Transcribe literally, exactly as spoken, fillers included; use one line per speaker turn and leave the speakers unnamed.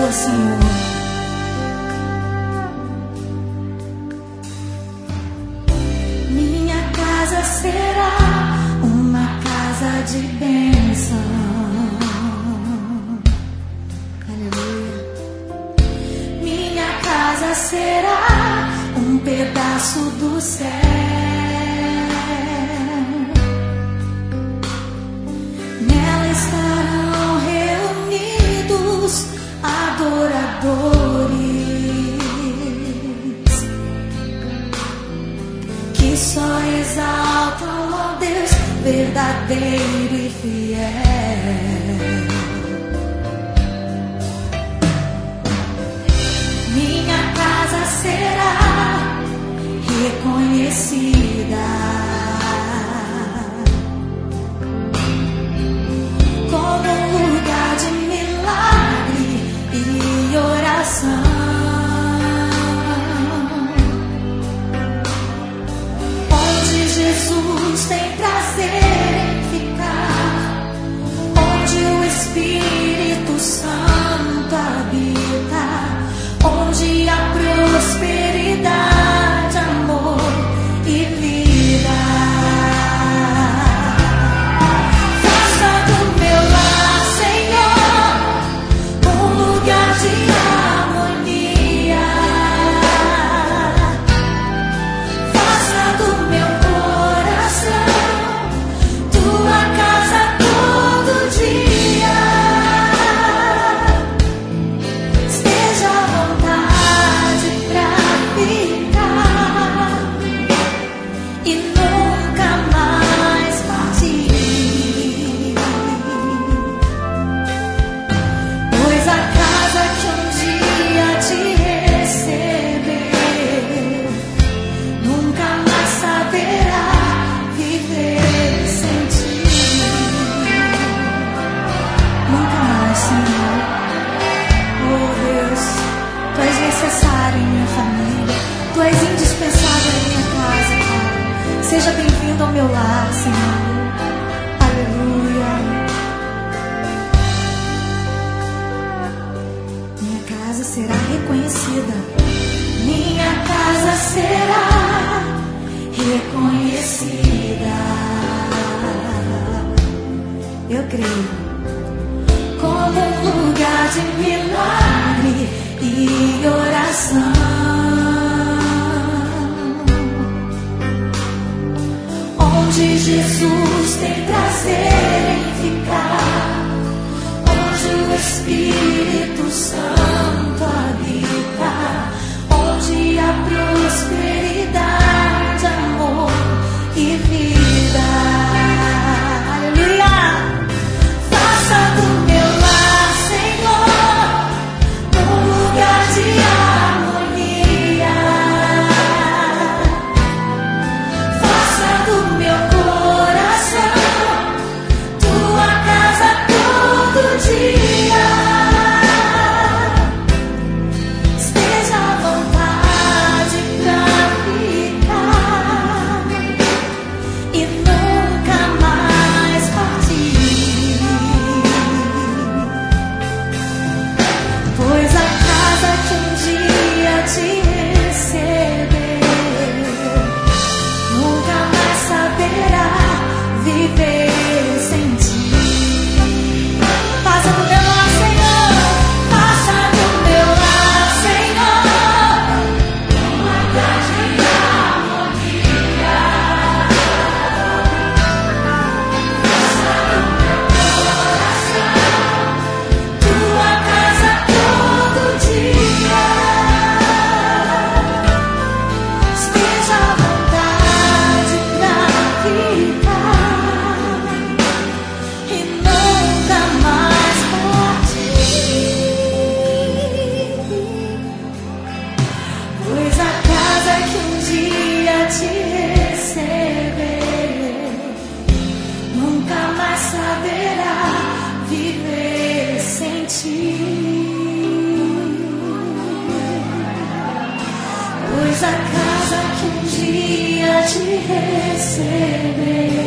tua, Senhor. Minha casa será uma casa de bênção. Aleluia. Minha casa será um pedaço do céu. Nela estarão reunidos adoradores que só exaltam ao Deus verdadeiro e fiel. Minha casa será reconhecida como um lugar de milagre e oração, onde Jesus tem prazer em ficar, onde o Espírito Santo habita, onde há prosperidade, amor e vida. Faça do meu lar, Senhor, um lugar de harmonia. Faça do meu coração tua casa todo dia. Esteja à vontade pra ficar e nunca mais partir, pois a casa que um dia te receber nunca mais saberá viver sem ti. Nunca mais, Senhor. Oh Deus, Tu és necessário em minha família, Tu és indispensável em minha casa, Pai. Seja bem-vindo ao meu lar, Senhor. Aleluia. Minha casa será reconhecida. Minha casa será reconhecida. Eu creio. Como um lugar de milagre e oração, onde Jesus tem prazer em ficar, onde o Espírito Santo habita, onde há prosperidade, amor e vida. Aleluia. Faça do meu lar, Senhor, um lugar de harmonia. Faça do meu coração tua casa todo dia. Esteja à vontade pra ficar e nunca mais partir, pois a casa que um dia te receber nunca mais saberá viver sem ti. Faça do meu lar, Senhor, faça do meu lar, Senhor, uma grande harmonia. Faça do meu coração tua casa todo dia. Esteja à vontade pra ficar e nunca mais partir, pois a casa que um dia te receber nunca mais saberá viver sem ti, pois a casa que um dia te receber